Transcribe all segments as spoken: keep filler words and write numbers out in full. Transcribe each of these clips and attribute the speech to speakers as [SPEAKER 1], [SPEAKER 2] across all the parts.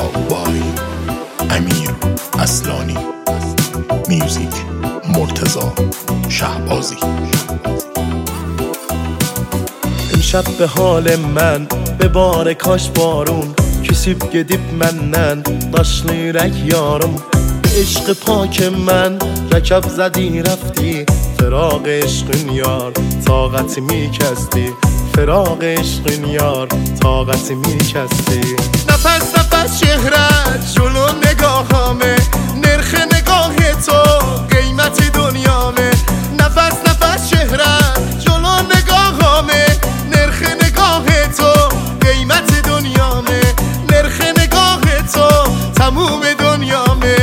[SPEAKER 1] بای امیر اصلانی، میوزیک مرتضی شهبازی.
[SPEAKER 2] امشب به حال من به بار کاش بارun Küsüp gedip menden daşlı yürek yarım Eşqi pak mən rəkab zədi rəfti Firaq eşqin yar taqətimi kəsdi Firaq eşqin yar taqətimi kəsdi Nəfəs nəfəs şehrət julu negahame Nerx negah to qiyməti dünyame Nəfəs nəfəs şehrət julu negahame Nerx negah to qiyməti dünyame نرخ نگاه تو تموم دنیامه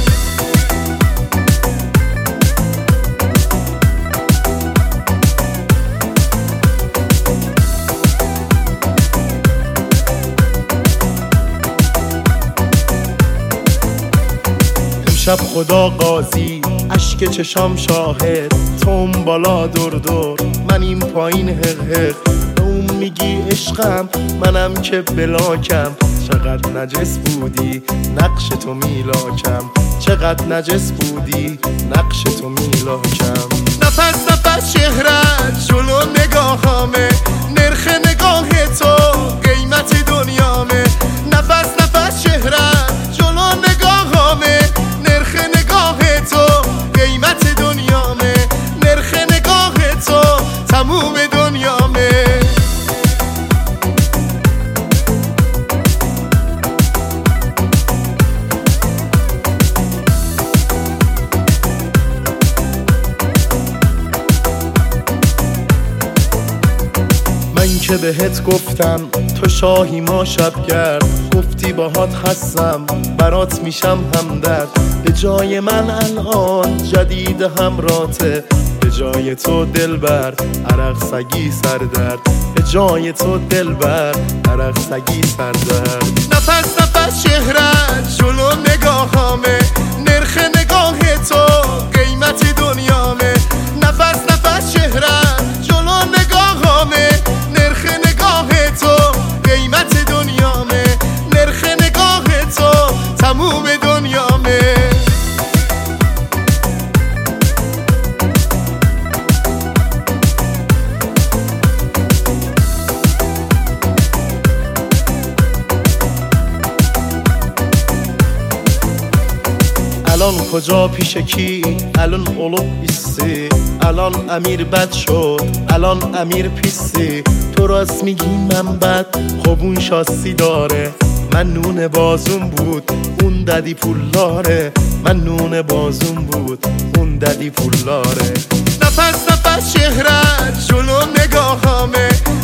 [SPEAKER 2] امشب خدا قاضی اشک چشام شاهد تو اون بالا دور دور من این پایین حق حق به اون میگی عشقم منم که بلاکم چقدر نجس بودی نقش تو میلاکم چقدر نجس بودی نقش تو میلاکم نفس نفس شهرت جلو نگاهامه نرخ نگاه تو قیمت دنیامه نفس نفس شهرت جلو نگاهامه نرخ نگاه تو قیمت دنیامه نرخ نگاه تو تموم دنیامه من که بهت گفتم تو شاهی ما شبگرد گفتی باهات هستم برات میشم همدرد به جای من الان جدید همراته به جای تو دلبر عرق سگی سردرد به جای تو دلبر عرق سگی سردرد نفس نفس شهرت جلو نگاهامه نرخ نگاه تو قیمت دنیامه نفس نفس شهرت جلو نگاهامه نرخ نگاه تو قیمت دنیامه نرخ نگاه تو تموم دنیامه الان کجا پیش کی الان olub hissi الان امیر بد شد الان امیر پیسی تو راست میگی من بد خب اون شاسی داره من نون بازون بود اون ددی پولاره من نون بازون بود اون ددی پولاره نفس نفس شهرت جلو نگاهامه